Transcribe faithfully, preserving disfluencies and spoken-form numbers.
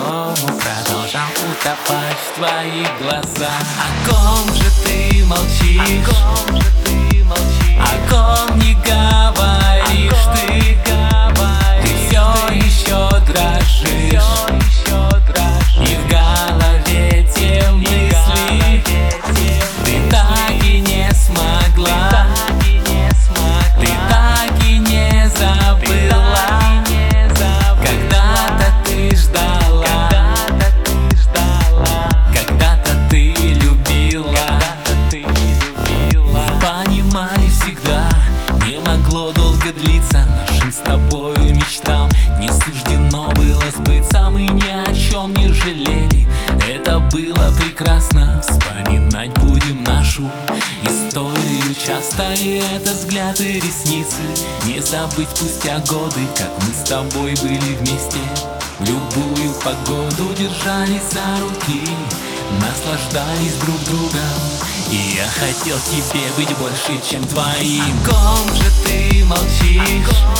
по-прежнему продолжал утопать в твоих глазах. О ком же ты молчишь? О ком же ты молчишь? О ком не говоришь ты? Ты все еще дрожишь, и в голове те мысли ты так и не смогла, ты так и не забыла. Когда-то ты ждала, когда-то ты любила. Понимали всегда, не могло долго длиться нашим с тобою мечтам. Не суждено было сбыться, мы ни о чем не жалели. Это было прекрасно, вспоминать будем нашу историю часто. И это взгляд и ресницы, не забыть спустя годы, как мы с тобой были вместе. В любую погоду держались за руки, наслаждались друг другом. И я хотел тебе быть больше, чем твоим. О ком же ты молчишь?